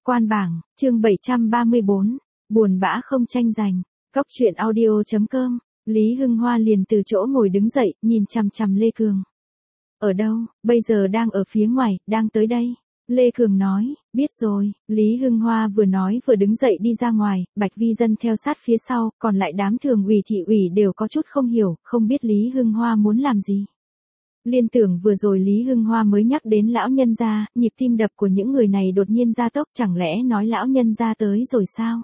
Quan bảng, chương 734, buồn bã không tranh giành. Cóc truyện audio.com, Lý Hưng Hoa liền từ chỗ ngồi đứng dậy, nhìn chằm chằm Lê Cường. Ở đâu, bây giờ đang ở phía ngoài, đang tới đây. Lê Cường nói, biết rồi. Lý Hưng Hoa vừa nói vừa đứng dậy đi ra ngoài, Bạch Vi Dân theo sát phía sau, còn lại đám thường ủy thị ủy đều có chút không hiểu, không biết Lý Hưng Hoa muốn làm gì. Liên tưởng vừa rồi Lý Hưng Hoa mới nhắc đến lão nhân gia, nhịp tim đập của những người này đột nhiên gia tốc, chẳng lẽ nói lão nhân gia tới rồi sao?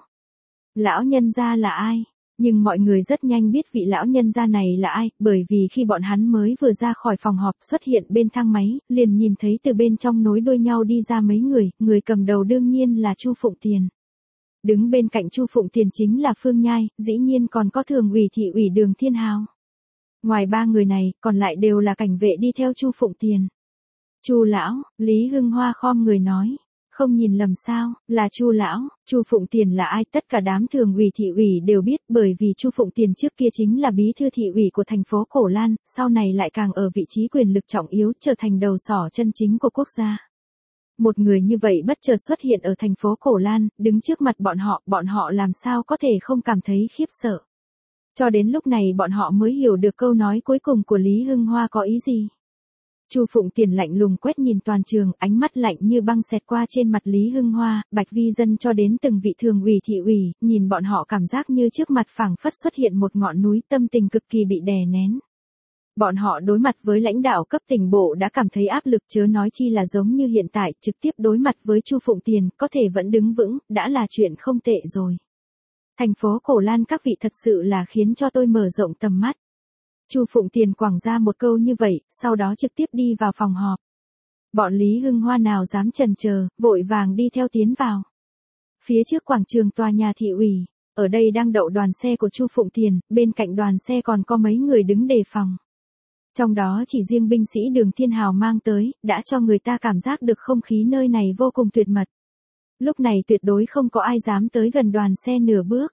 Lão nhân gia là ai? Nhưng mọi người rất nhanh biết vị lão nhân gia này là ai, bởi vì khi bọn hắn mới vừa ra khỏi phòng họp xuất hiện bên thang máy, liền nhìn thấy từ bên trong nối đuôi nhau đi ra mấy người, người cầm đầu đương nhiên là Chu Phụng Tiền. Đứng bên cạnh Chu Phụng Tiền chính là Phương Nhai, dĩ nhiên còn có thường ủy thị ủy Đường Thiên Hào. Ngoài ba người này, còn lại đều là cảnh vệ đi theo Chu Phụng Tiền. Chu lão, Lý Hưng Hoa khom người nói, không nhìn lầm sao, là Chu lão. Chu Phụng Tiền là ai? Tất cả đám thường ủy thị ủy đều biết, bởi vì Chu Phụng Tiền trước kia chính là bí thư thị ủy của thành phố Cổ Lan, sau này lại càng ở vị trí quyền lực trọng yếu, trở thành đầu sỏ chân chính của quốc gia. Một người như vậy bất chợt xuất hiện ở thành phố Cổ Lan, đứng trước mặt bọn họ làm sao có thể không cảm thấy khiếp sợ. Cho đến lúc này bọn họ mới hiểu được câu nói cuối cùng của Lý Hưng Hoa có ý gì. Chu Phụng Tiền lạnh lùng quét nhìn toàn trường, ánh mắt lạnh như băng xẹt qua trên mặt Lý Hưng Hoa, Bạch Vi Dân cho đến từng vị thường ủy thị ủy, nhìn bọn họ cảm giác như trước mặt phảng phất xuất hiện một ngọn núi, tâm tình cực kỳ bị đè nén. Bọn họ đối mặt với lãnh đạo cấp tỉnh bộ đã cảm thấy áp lực, chớ nói chi là giống như hiện tại, trực tiếp đối mặt với Chu Phụng Tiền, có thể vẫn đứng vững, đã là chuyện không tệ rồi. Thành phố Cổ Lan các vị thật sự là khiến cho tôi mở rộng tầm mắt. Chu Phụng Tiền quẳng ra một câu như vậy, sau đó trực tiếp đi vào phòng họp. Bọn Lý Hưng Hoa nào dám chần chờ, vội vàng đi theo tiến vào. Phía trước quảng trường tòa nhà thị ủy, ở đây đang đậu đoàn xe của Chu Phụng Tiền, bên cạnh đoàn xe còn có mấy người đứng đề phòng. Trong đó chỉ riêng binh sĩ Đường Thiên Hào mang tới, đã cho người ta cảm giác được không khí nơi này vô cùng tuyệt mật. Lúc này tuyệt đối không có ai dám tới gần đoàn xe nửa bước.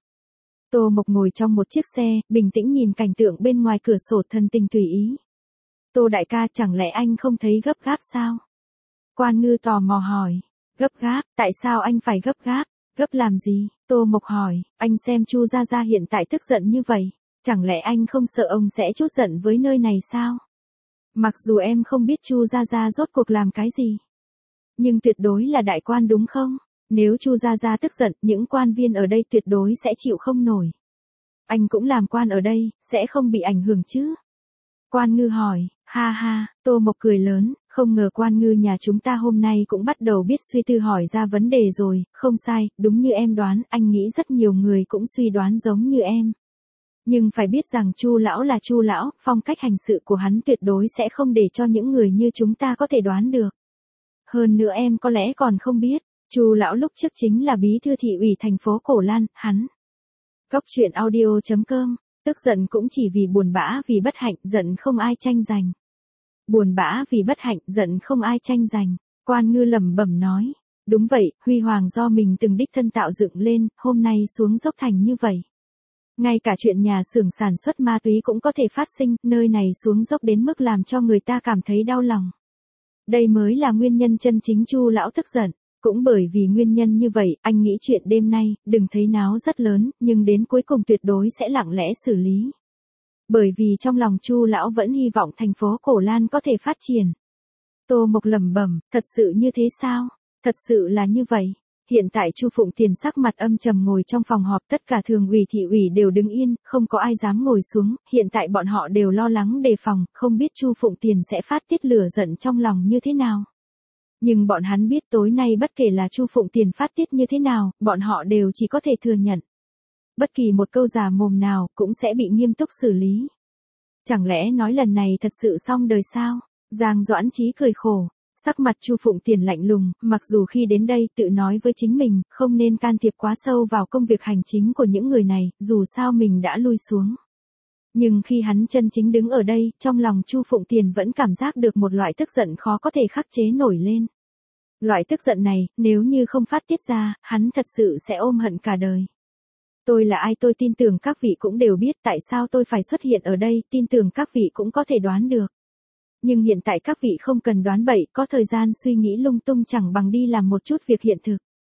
Tô Mộc ngồi trong một chiếc xe, bình tĩnh nhìn cảnh tượng bên ngoài cửa sổ, thần tình tùy ý. Tô đại ca, chẳng lẽ anh không thấy gấp gáp sao? Quan Ngư tò mò hỏi. Gấp gáp, tại sao anh phải gấp gáp? Gấp làm gì? Tô Mộc hỏi, anh xem Chu Gia Gia hiện tại tức giận như vậy. Chẳng lẽ anh không sợ ông sẽ trút giận với nơi này sao? Mặc dù em không biết Chu Gia Gia rốt cuộc làm cái gì. Nhưng tuyệt đối là đại quan đúng không? Nếu Chu Gia Gia tức giận, những quan viên ở đây tuyệt đối sẽ chịu không nổi. Anh cũng làm quan ở đây, sẽ không bị ảnh hưởng chứ? Quan Ngư hỏi, ha ha, Tô Mộc cười lớn, không ngờ Quan Ngư nhà chúng ta hôm nay cũng bắt đầu biết suy tư hỏi ra vấn đề rồi, không sai, đúng như em đoán, anh nghĩ rất nhiều người cũng suy đoán giống như em. Nhưng phải biết rằng Chu lão là Chu lão, phong cách hành sự của hắn tuyệt đối sẽ không để cho những người như chúng ta có thể đoán được. Hơn nữa em có lẽ còn không biết. Chu lão lúc trước chính là bí thư thị ủy thành phố Cổ Lan, hắn. Cóc truyện audio.com, tức giận cũng chỉ vì buồn bã vì bất hạnh, giận không ai tranh giành. Buồn bã vì bất hạnh, giận không ai tranh giành, Quan Ngư lẩm bẩm nói. Đúng vậy, huy hoàng do mình từng đích thân tạo dựng lên, hôm nay xuống dốc thành như vậy. Ngay cả chuyện nhà xưởng sản xuất ma túy cũng có thể phát sinh, nơi này xuống dốc đến mức làm cho người ta cảm thấy đau lòng. Đây mới là nguyên nhân chân chính Chu lão tức giận. Cũng bởi vì nguyên nhân như vậy, anh nghĩ chuyện đêm nay, đừng thấy náo rất lớn, nhưng đến cuối cùng tuyệt đối sẽ lặng lẽ xử lý. Bởi vì trong lòng Chu lão vẫn hy vọng thành phố Cổ Lan có thể phát triển. Tô Mộc lẩm bẩm, thật sự như thế sao? Thật sự là như vậy. Hiện tại Chu Phụng Tiền sắc mặt âm trầm ngồi trong phòng họp, tất cả thường ủy thị ủy đều đứng yên, không có ai dám ngồi xuống, hiện tại bọn họ đều lo lắng đề phòng, không biết Chu Phụng Tiền sẽ phát tiết lửa giận trong lòng như thế nào. Nhưng bọn hắn biết tối nay bất kể là Chu Phụng Tiền phát tiết như thế nào, bọn họ đều chỉ có thể thừa nhận. Bất kỳ một câu giả mồm nào cũng sẽ bị nghiêm túc xử lý. Chẳng lẽ nói lần này thật sự xong đời sao? Giang Doãn Chí cười khổ, sắc mặt Chu Phụng Tiền lạnh lùng, mặc dù khi đến đây tự nói với chính mình, không nên can thiệp quá sâu vào công việc hành chính của những người này, dù sao mình đã lui xuống. Nhưng khi hắn chân chính đứng ở đây, trong lòng Chu Phụng Tiền vẫn cảm giác được một loại tức giận khó có thể khắc chế nổi lên. Loại tức giận này, nếu như không phát tiết ra, hắn thật sự sẽ ôm hận cả đời. Tôi là ai, tôi tin tưởng các vị cũng đều biết tại sao tôi phải xuất hiện ở đây, tin tưởng các vị cũng có thể đoán được. Nhưng hiện tại các vị không cần đoán bậy, có thời gian suy nghĩ lung tung chẳng bằng đi làm một chút việc hiện thực.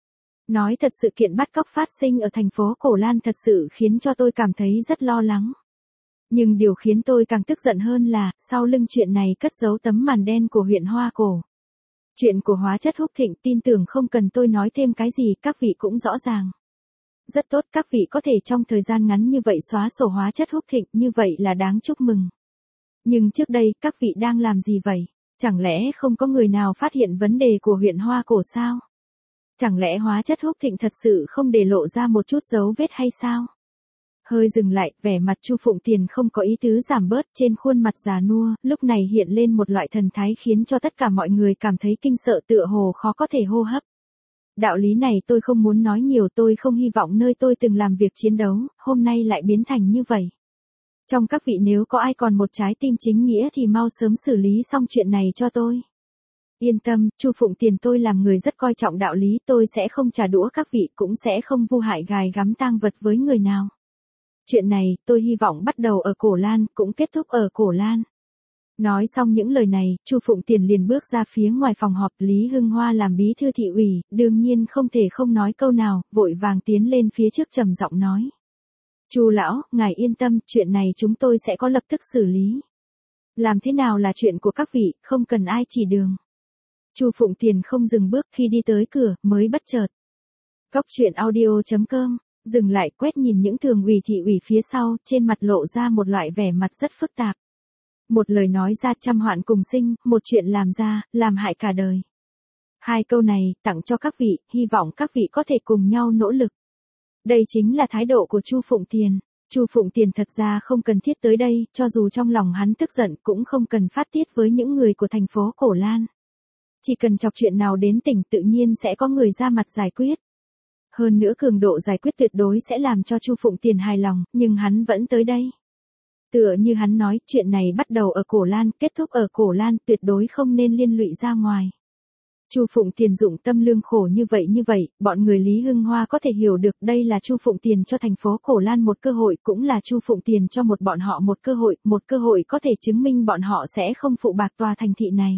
Nói thật sự kiện bắt cóc phát sinh ở thành phố Cổ Lan thật sự khiến cho tôi cảm thấy rất lo lắng. Nhưng điều khiến tôi càng tức giận hơn là, sau lưng chuyện này cất giấu tấm màn đen của huyện Hoa Cổ. Chuyện của hóa chất húc thịnh tin tưởng không cần tôi nói thêm cái gì, các vị cũng rõ ràng. Rất tốt, các vị có thể trong thời gian ngắn như vậy xóa sổ hóa chất húc thịnh, như vậy là đáng chúc mừng. Nhưng trước đây, các vị đang làm gì vậy? Chẳng lẽ không có người nào phát hiện vấn đề của huyện Hoa Cổ sao? Chẳng lẽ hóa chất húc thịnh thật sự không để lộ ra một chút dấu vết hay sao? Hơi dừng lại, vẻ mặt Chu Phụng Tiền không có ý tứ giảm bớt, trên khuôn mặt già nua, lúc này hiện lên một loại thần thái khiến cho tất cả mọi người cảm thấy kinh sợ, tựa hồ khó có thể hô hấp. Đạo lý này tôi không muốn nói nhiều, tôi không hy vọng nơi tôi từng làm việc chiến đấu, hôm nay lại biến thành như vậy. Trong các vị nếu có ai còn một trái tim chính nghĩa thì mau sớm xử lý xong chuyện này cho tôi. Yên tâm, Chu Phụng Tiền, tôi làm người rất coi trọng đạo lý, tôi sẽ không trả đũa các vị, cũng sẽ không vu hại gài gắm tang vật với người nào. Chuyện này, tôi hy vọng bắt đầu ở Cổ Lan, cũng kết thúc ở Cổ Lan. Nói xong những lời này, Chu Phụng Tiền liền bước ra phía ngoài phòng họp. Lý Hưng Hoa làm bí thư thị ủy, đương nhiên không thể không nói câu nào, vội vàng tiến lên phía trước trầm giọng nói. Chu lão, ngài yên tâm, chuyện này chúng tôi sẽ có lập tức xử lý. Làm thế nào là chuyện của các vị, không cần ai chỉ đường. Chu Phụng Tiền không dừng bước, khi đi tới cửa, mới bất chợt. Cóc truyện audio.com, dừng lại quét nhìn những thường ủy thị ủy phía sau, trên mặt lộ ra một loại vẻ mặt rất phức tạp. Một lời nói ra trăm hoạn cùng sinh, một chuyện làm ra, làm hại cả đời. Hai câu này, tặng cho các vị, hy vọng các vị có thể cùng nhau nỗ lực. Đây chính là thái độ của Chu Phụng Tiền. Chu Phụng Tiền thật ra không cần thiết tới đây, cho dù trong lòng hắn tức giận cũng không cần phát tiết với những người của thành phố Cổ Lan. Chỉ cần chọc chuyện nào đến tỉnh tự nhiên sẽ có người ra mặt giải quyết. Hơn nữa cường độ giải quyết tuyệt đối sẽ làm cho Chu Phụng Tiền hài lòng, nhưng hắn vẫn tới đây. Tựa như hắn nói, chuyện này bắt đầu ở Cổ Lan, kết thúc ở Cổ Lan, tuyệt đối không nên liên lụy ra ngoài. Chu Phụng Tiền dụng tâm lương khổ như vậy, bọn người Lý Hưng Hoa có thể hiểu được đây là Chu Phụng Tiền cho thành phố Cổ Lan một cơ hội, cũng là Chu Phụng Tiền cho bọn họ một cơ hội có thể chứng minh bọn họ sẽ không phụ bạc tòa thành thị này.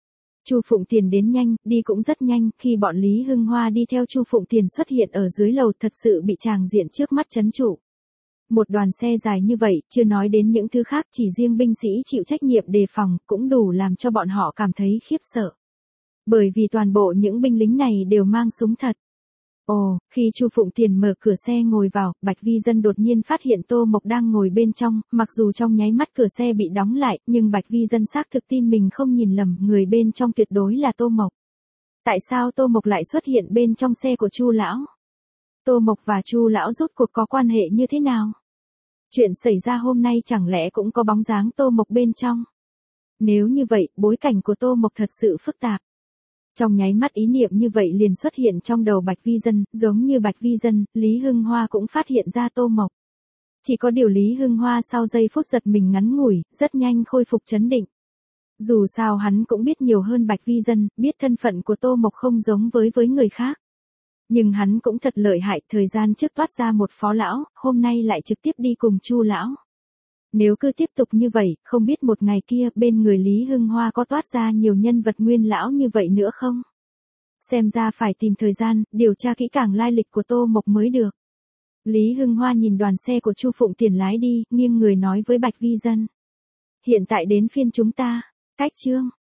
Chu Phụng Tiền đến nhanh, đi cũng rất nhanh, khi bọn Lý Hưng Hoa đi theo Chu Phụng Tiền xuất hiện ở dưới lầu thật sự bị tràng diện trước mắt trấn trụ. Một đoàn xe dài như vậy, chưa nói đến những thứ khác, chỉ riêng binh sĩ chịu trách nhiệm đề phòng, cũng đủ làm cho bọn họ cảm thấy khiếp sợ. Bởi vì toàn bộ những binh lính này đều mang súng thật. Ồ, khi Chu Phụng Tiền mở cửa xe ngồi vào, Bạch Vi Dân đột nhiên phát hiện Tô Mộc đang ngồi bên trong, mặc dù trong nháy mắt cửa xe bị đóng lại, nhưng Bạch Vi Dân xác thực tin mình không nhìn lầm, người bên trong tuyệt đối là Tô Mộc. Tại sao Tô Mộc lại xuất hiện bên trong xe của Chu lão? Tô Mộc và Chu lão rốt cuộc có quan hệ như thế nào? Chuyện xảy ra hôm nay chẳng lẽ cũng có bóng dáng Tô Mộc bên trong? Nếu như vậy, bối cảnh của Tô Mộc thật sự phức tạp. Trong nháy mắt ý niệm như vậy liền xuất hiện trong đầu Bạch Vi Dân, giống như Bạch Vi Dân, Lý Hưng Hoa cũng phát hiện ra Tô Mộc. Chỉ có điều Lý Hưng Hoa sau giây phút giật mình ngắn ngủi, rất nhanh khôi phục trấn định. Dù sao hắn cũng biết nhiều hơn Bạch Vi Dân, biết thân phận của Tô Mộc không giống với người khác. Nhưng hắn cũng thật lợi hại, thời gian trước toát ra một phó lão, hôm nay lại trực tiếp đi cùng Chu lão. Nếu cứ tiếp tục như vậy, không biết một ngày kia bên người Lý Hưng Hoa có toát ra nhiều nhân vật nguyên lão như vậy nữa không? Xem ra phải tìm thời gian, điều tra kỹ càng lai lịch của Tô Mộc mới được. Lý Hưng Hoa nhìn đoàn xe của Chu Phụng Tiền lái đi, nghiêng người nói với Bạch Vi Dân. Hiện tại đến phiên chúng ta, cách chương.